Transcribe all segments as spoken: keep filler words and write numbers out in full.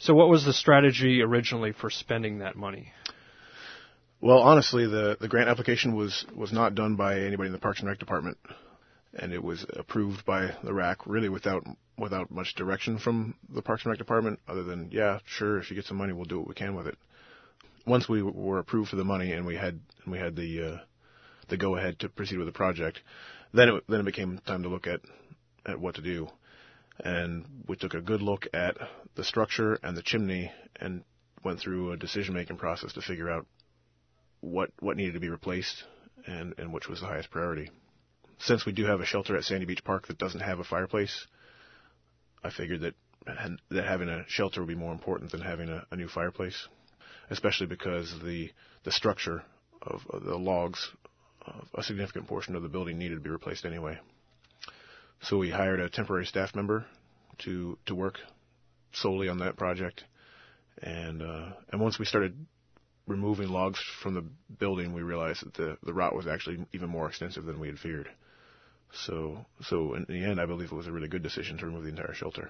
So what was the strategy originally for spending that money? Well, honestly, the, the grant application was, was not done by anybody in the Parks and Rec department, and it was approved by the R A C really without without much direction from the Parks and Rec department, other than, yeah, sure, if you get some money, we'll do what we can with it. Once we were approved for the money and we had and we had the uh, the go ahead to proceed with the project, then it then it became time to look at at what to do, and we took a good look at the structure and the chimney and went through a decision making process to figure out what what needed to be replaced and, and which was the highest priority. Since we do have a shelter at Sandy Beach Park that doesn't have a fireplace, I figured that that having a shelter would be more important than having a, a new fireplace, especially because the the structure of, of the logs, of a significant portion of the building needed to be replaced anyway. So we hired a temporary staff member to to work solely on that project, and uh, and once we started removing logs from the building, we realized that the, the rot was actually even more extensive than we had feared. So, so in the end, I believe it was a really good decision to remove the entire shelter.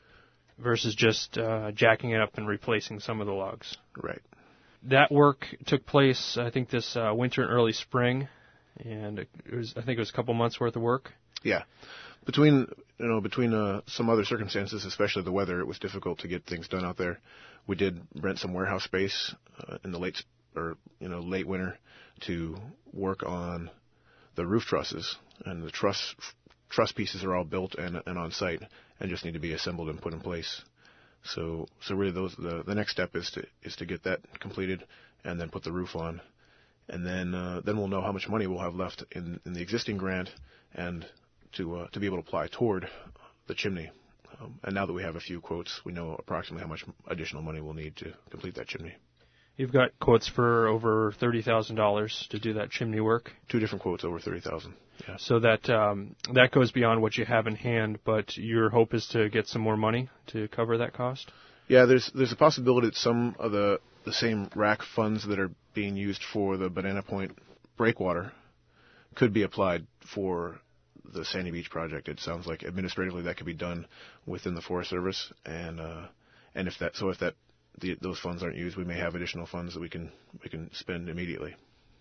Versus just uh, jacking it up and replacing some of the logs. Right. That work took place, I think, this uh, winter and early spring, and it was, I think it was a couple months worth of work. Yeah. Between, you know, between uh, some other circumstances, especially the weather, it was difficult to get things done out there. We did rent some warehouse space uh, in the late, or you know, late winter to work on the roof trusses, and the truss truss pieces are all built and, and on site, and just need to be assembled and put in place. So, so really, those the, the next step is to is to get that completed, and then put the roof on, and then uh, then we'll know how much money we'll have left in, in the existing grant, and to uh, to be able to apply toward the chimney. Um, and now that we have a few quotes, we know approximately how much additional money we'll need to complete that chimney. You've got quotes for over thirty thousand dollars to do that chimney work. Two different quotes over thirty thousand dollars. Yeah. So that um, that goes beyond what you have in hand, but your hope is to get some more money to cover that cost? Yeah, there's there's a possibility that some of the, the same R A C funds that are being used for the Banana Point breakwater could be applied for the Sandy Beach project. It sounds like administratively that could be done within the Forest Service, and uh, and if that so if that the, those funds aren't used, we may have additional funds that we can we can spend immediately.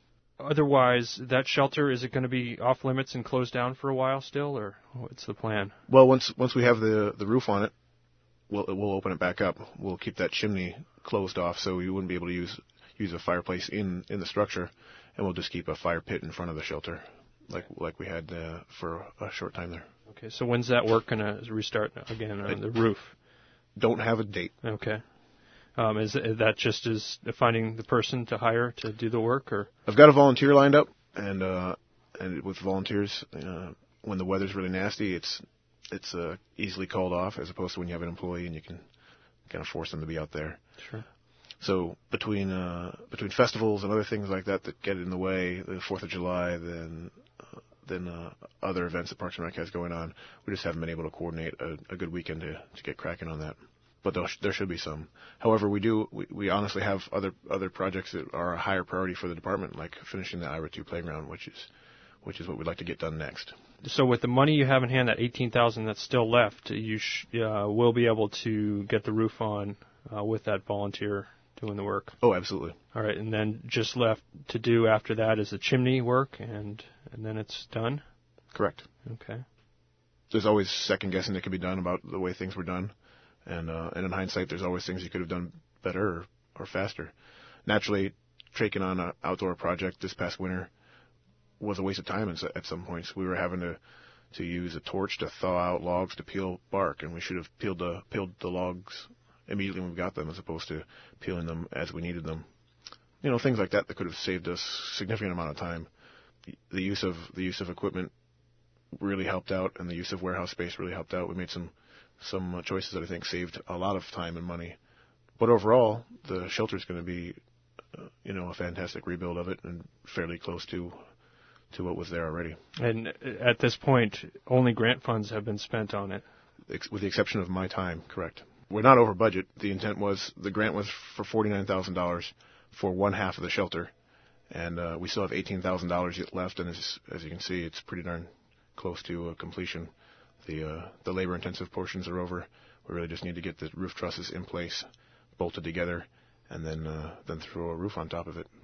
Otherwise, that shelter, is it going to be off limits and closed down for a while still, or what's the plan? Well, once once we have the the roof on it, we'll we'll open it back up. We'll keep that chimney closed off, so we wouldn't be able to use use a fireplace in in the structure, and we'll just keep a fire pit in front of the shelter, like like we had uh, for a short time there. Okay, so when's that work going to restart again on the roof? Don't have a date. Okay. Um, is, is that just as finding the person to hire to do the work, or? I've got a volunteer lined up, and uh, and with volunteers, uh, when the weather's really nasty, it's it's uh, easily called off, as opposed to when you have an employee and you can kind of force them to be out there. Sure. So between uh, between festivals and other things like that that get in the way, the Fourth of July, then uh, then uh, other events that Parks and Rec has going on, we just haven't been able to coordinate a, a good weekend to, to get cracking on that. But there should be some. However, we do we, we honestly have other other projects that are a higher priority for the department, like finishing the I R A two playground, which is which is what we'd like to get done next. So with the money you have in hand, that eighteen thousand dollars that's still left, you sh- uh, will be able to get the roof on uh, with that volunteer doing the work. Oh, absolutely. All right, and then just left to do after that is the chimney work, and and then it's done? Correct. Okay. There's always second guessing that can be done about the way things were done. And uh, and in hindsight, there's always things you could have done better or, or faster. Naturally, taking on an outdoor project this past winter was a waste of time at some points. We were having to, to use a torch to thaw out logs to peel bark, and we should have peeled the peeled the logs immediately when we got them, as opposed to peeling them as we needed them. You know, things like that that could have saved us a significant amount of time. The use of the use of equipment really helped out, and the use of warehouse space really helped out. We made some. some uh, choices that I think saved a lot of time and money. But overall, the shelter is going to be, uh, you know, a fantastic rebuild of it and fairly close to to what was there already. And at this point, only grant funds have been spent on it? Ex- with the exception of my time, correct. We're not over budget. The intent was, the grant was for forty-nine thousand dollars for one half of the shelter, and uh, we still have eighteen thousand dollars yet left, and as, as you can see, it's pretty darn close to uh, completion. The uh, the labor-intensive portions are over. We really just need to get the roof trusses in place bolted together, and then uh, then throw a roof on top of it.